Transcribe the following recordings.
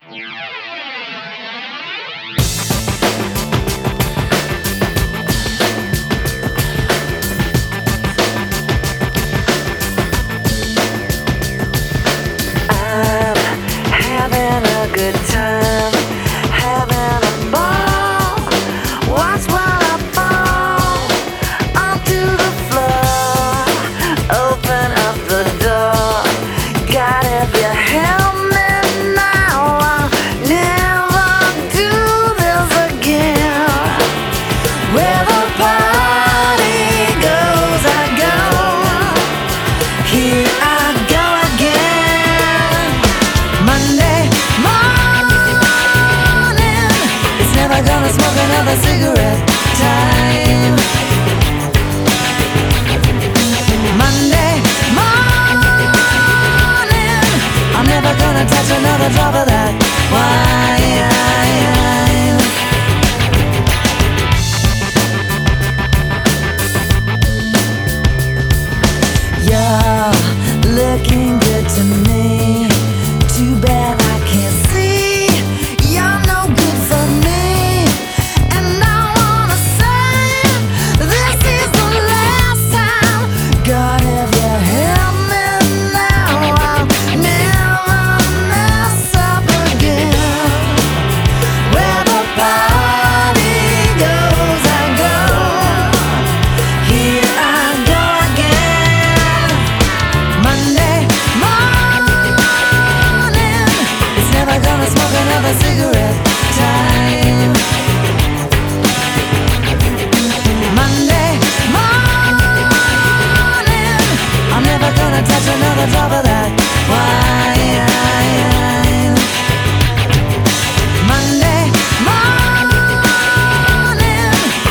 Having a good time, having a ball. Watch while I fall onto the floor. Open up the door. God, if you help me now, I'll never do this again. Where the party goes, I go. Here I go again. Monday morning, it's never gonna smoke another cigarette time. Monday morning, I'm never gonna touch another drop of that wine. You're looking good to me. Too bad I can't see. You're no good for me. And I wanna say this is the last time. God, if you help me now, I'll never mess up again. Where the party goes, I go. Here I go again. Monday morning, it's never gonna smoke another cigarette time. Monday morning, I'm never gonna touch another drop of that wine. Monday morning,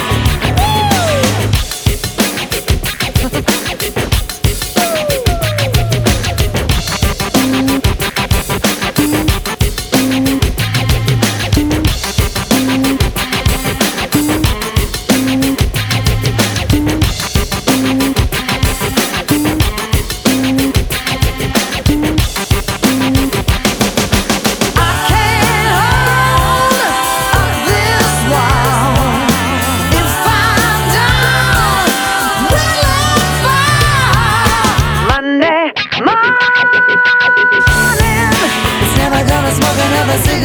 I can't hold up this wall. If I'm down, will I fall? Monday morning, it's never gonna smoke another cigarette.